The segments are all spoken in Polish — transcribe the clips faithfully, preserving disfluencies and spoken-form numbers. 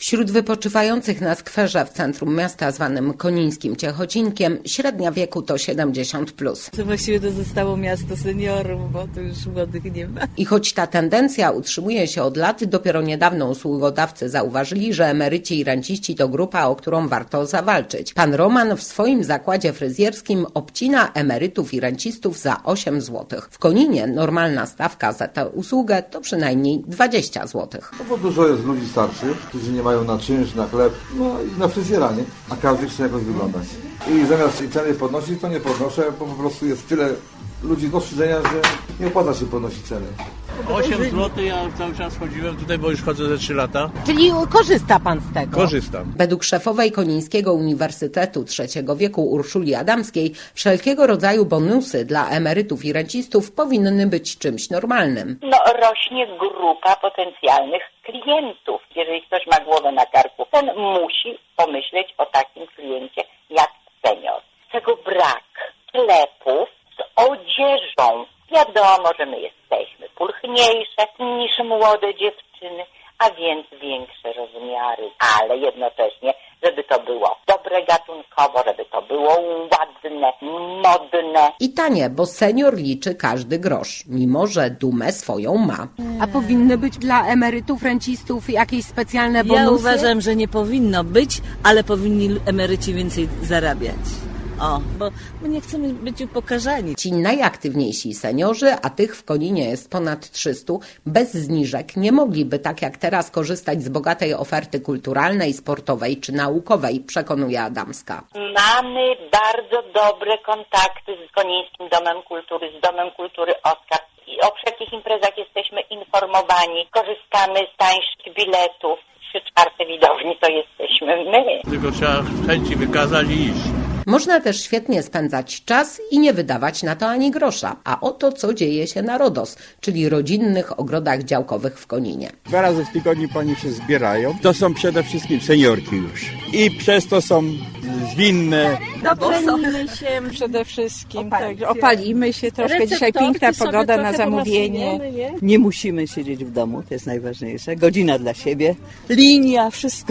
Wśród wypoczywających na skwerze w centrum miasta zwanym Konińskim Ciechocinkiem średnia wieku to siedemdziesiąt plus. To właściwie to zostało miasto seniorów, bo tu już młodych nie ma. I choć ta tendencja utrzymuje się od lat, dopiero niedawno usługodawcy zauważyli, że emeryci i renciści to grupa, o którą warto zawalczyć. Pan Roman w swoim zakładzie fryzjerskim obcina emerytów i rencistów za osiem złotych. W Koninie normalna stawka za tę usługę to przynajmniej dwadzieścia złotych. No bo dużo jest ludzi starszych, którzy nie mają na czynsz, na chleb, no i na fryzjera, nie? A każdy chce jakoś wyglądać. I zamiast ceny podnosić, to nie podnoszę, bo po prostu jest tyle ludzi do strzyżenia, że nie opłaca się podnosić ceny. osiem złotych, ja cały czas chodziłem tutaj, bo już chodzę ze trzy lata. Czyli korzysta pan z tego? Korzystam. Według szefowej Konińskiego Uniwersytetu trzeciego wieku Urszuli Adamskiej wszelkiego rodzaju bonusy dla emerytów i rencistów powinny być czymś normalnym. No rośnie grupa potencjalnych klientów. Jeżeli ktoś ma głowę na karku, ten musi pomyśleć o takim kliencie jak senior. Tego brak sklepów z odzieżą. Wiadomo, że my jesteśmy pulchniejsze niż młode dziewczyny, a więc większe rozmiary, ale jednocześnie, żeby to było dobre gatunkowo, żeby to było ładne, modne. I tanie, bo senior liczy każdy grosz, mimo że dumę swoją ma. A powinny być dla emerytów, rencistów jakieś specjalne bonusy? Ja uważam, że nie powinno być, ale powinni emeryci więcej zarabiać. O, bo my nie chcemy być upokarzani. Ci najaktywniejsi seniorzy, a tych w Koninie jest ponad trzysta, bez zniżek nie mogliby tak jak teraz korzystać z bogatej oferty kulturalnej, sportowej czy naukowej, przekonuje Adamska. Mamy bardzo dobre kontakty z Konińskim Domem Kultury, z Domem Kultury Oskar. I o wszelkich imprezach jesteśmy informowani, korzystamy z tańszych biletów. Trzy czwarte widowni to jesteśmy my. Tylko trzeba chęci wykazać i iść. Można też świetnie spędzać czas i nie wydawać na to ani grosza. A oto co dzieje się na RODOS, czyli rodzinnych ogrodach działkowych w Koninie. Dwa razy w tygodniu pani się zbierają. To są przede wszystkim seniorki już. I przez to są zwinne. Doplenimy się przede wszystkim. Opalić tak, opalimy się troszkę. Dzisiaj piękna pogoda na zamówienie. Nie? nie musimy siedzieć w domu, to jest najważniejsze. Godzina dla siebie. Linia, wszystko.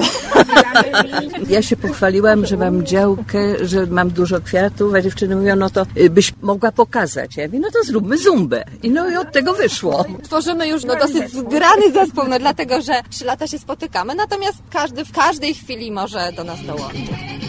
Ja się pochwaliłam, że mam działkę, że mam dużo kwiatów, a dziewczyny mówią, no to byś mogła pokazać. Ja mówię, no to zróbmy zumbę. I no i od tego wyszło. Tworzymy już no, dosyć zgrany zespół, no dlatego, że trzy lata się spotykamy, natomiast każdy w każdej chwili może do nas dołączyć.